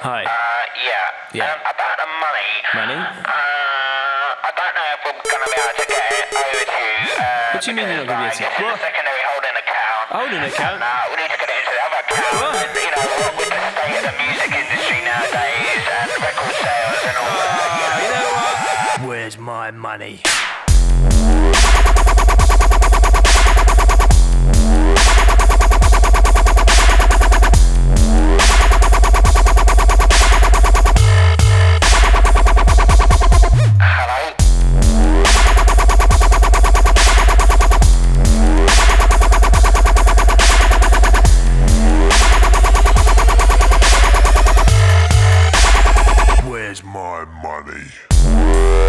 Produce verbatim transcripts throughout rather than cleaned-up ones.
Hi. Uh, yeah. Yeah. Um, about the money. Money? Uh, I don't know if we're going to be able to get it over to you. Uh, What do you mean you're not gonna be able to- This is What? a secondary holding account. Holding account? And, uh, we need to get it into the other account. What? And, you know, what with the state of the music industry nowadays and record sales and all that. Oh, you know what? Where's my money? Hello? Where's my money?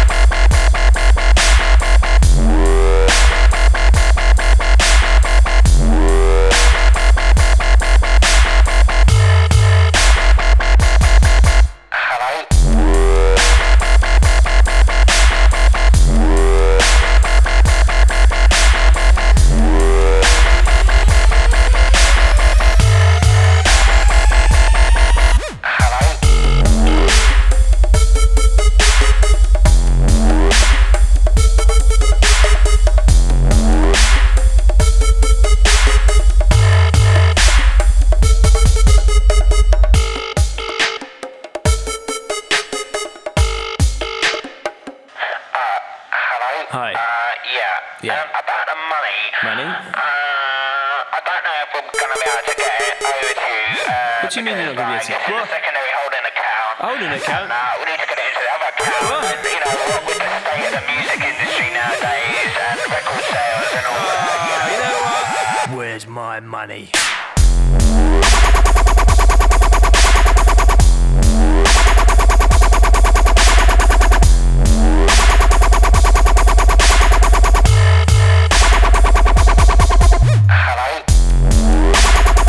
Hello? Hello? Hello? Hi. Uh, yeah. Yeah. Um, about the money. Money? Uh, I don't know if we're going to be able to get it over to you. Uh, What do you mean you're not gonna be able to- This is What? a secondary holding account. Holding account? And, uh, we need to get it into the other account. What? And, you know, what with the state of the music industry nowadays and record sales and all that. Oh, you know what? Where's my money? Hello?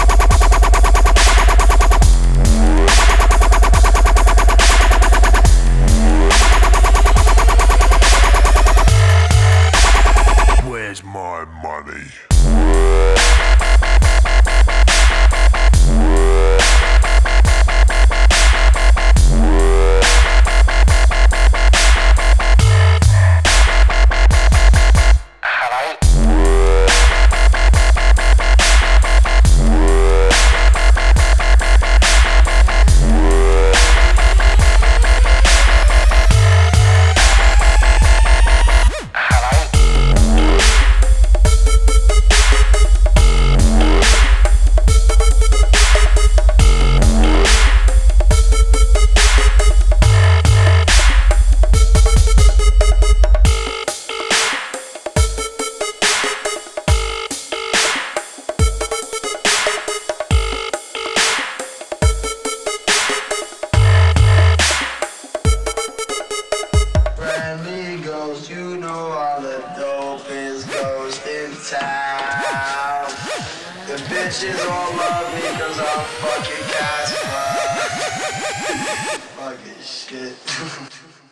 Where's my money? Hello? Hello? Friendly ghost, you know all the dopest ghosts in town. The bitches all love me cause I'm fucking Casper. Fucking shit.